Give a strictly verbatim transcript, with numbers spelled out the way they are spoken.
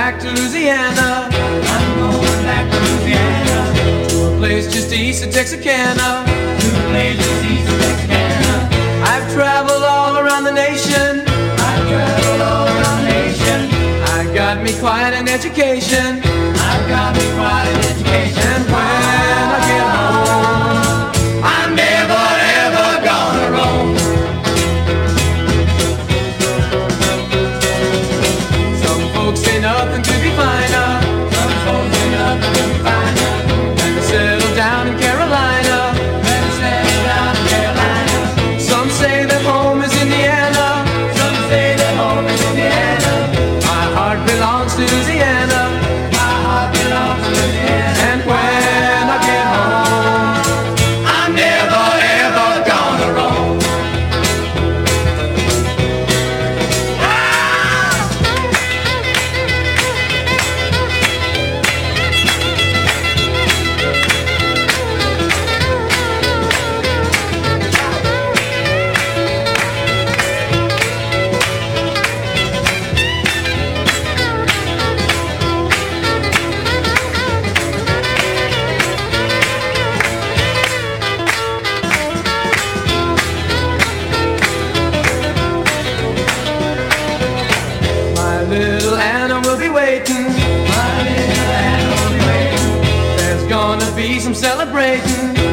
back to Louisiana. I'm going back to Louisiana. To a place just east of Texarkana. To a place just east of Texarkana. I've traveled all around the nation. I've traveled all around the nation. I got me quite an education. I've got me quite an education. And when I get home, I'm never ever gonna roam. Some folks say nothing could be finer. Some folks say nothing could be finer. And to settle down in Carolina. Better settle down in Carolina. Some say that home is Indiana. Some say that home is Indiana. My heart belongs to Louisiana. My heart belongs to Louisiana. And when I get home, I'm never ever gonna roam. my little Anna will be waiting. My little Anna will be waiting. There's gonna be some celebrating.